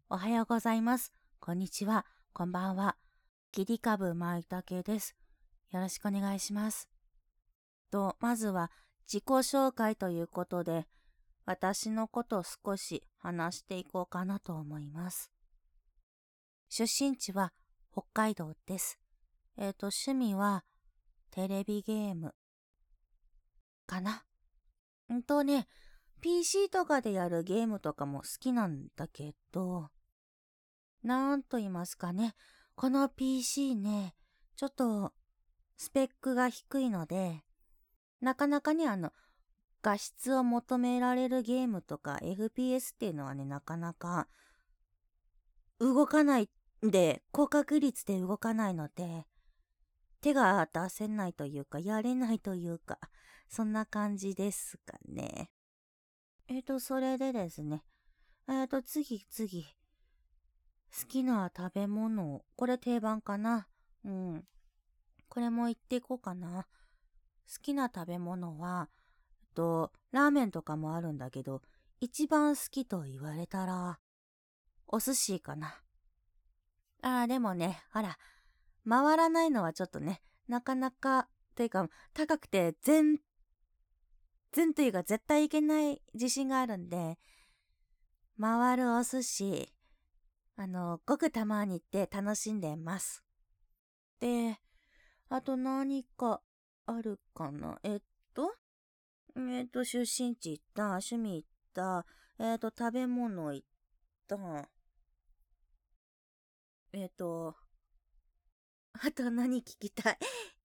おはようございます。こんにちは。こんばんは。切り株舞茸です。よろしくお願いします。まずは自己紹介ということで、私のことを少し話していこうかなと思います。出身地は北海道です。趣味はテレビゲームかな。PC とかでやるゲームとかも好きなんだけど、なんと言いますかね。この PC ね、ちょっとスペックが低いので、なかなかね、画質を求められるゲームとか FPS っていうのはね、なかなか動かないんで、高確率で動かないので、手が出せないというか、やれないというか、そんな感じですかね。それでですね。次。好きな食べ物。これ定番かな。うん。これも言っていこうかな。好きな食べ物は、ラーメンとかもあるんだけど、一番好きと言われたら、お寿司かな。でもね、ほら、回らないのはちょっとね、なかなか、というか、高くて全というか絶対いけない自信があるんで、回るお寿司、ごくたまに行って楽しんでます。で、あと何かあるかな。出身地行った、趣味行った、食べ物行った、えっと、あと何聞きたい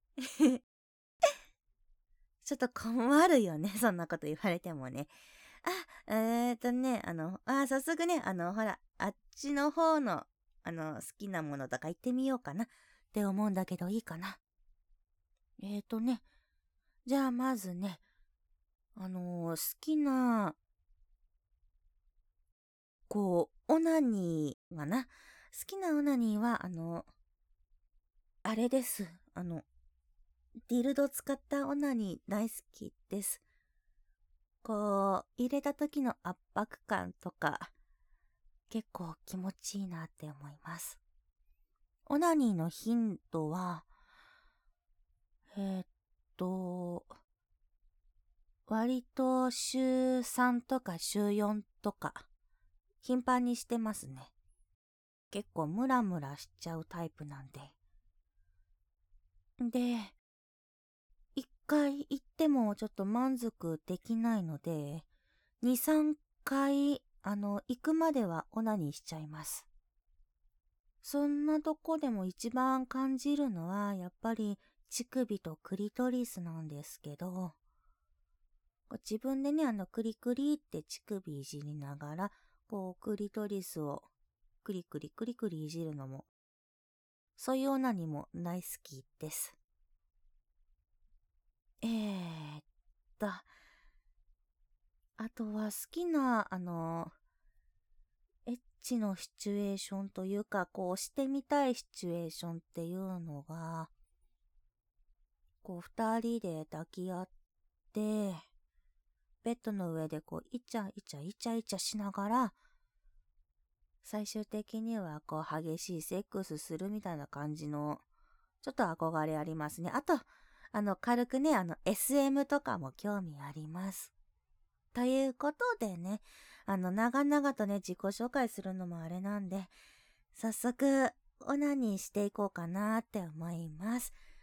ちょっと困るよね、そんなこと言われてもね。早速ね、ほら、あっちの方の、好きなものとか言ってみようかなって思うんだけど、いいかな。じゃあまずね、好きな、オナニーはな。好きなオナニーは、あれです。ディルド使ったオナニー大好きです。入れた時の圧迫感とか、結構気持ちいいなって思います。オナニーの頻度は、えーっと、割と週3とか週4とか、頻繁にしてますね。結構ムラムラしちゃうタイプなんで。で、一回行ってもちょっと満足できないので、2、3回、行くまではオナニーしちゃいます。そんなとこでも一番感じるのは、やっぱり乳首とクリトリスなんですけど、自分でね、クリクリって乳首いじりながら、クリトリスをクリクリクリクリいじるのも、そういうオナニーも大好きです。えーっと、あとは好きな、エッチのシチュエーションというか、してみたいシチュエーションっていうのが、二人で抱き合って、ベッドの上でイチャイチャイチャイチャしながら、最終的には激しいセックスするみたいな感じの、ちょっと憧れありますね。あと、軽くね、SM とかも興味あります。ということでね、長々とね、自己紹介するのもあれなんで、早速、オナニーしていこうかなって思います。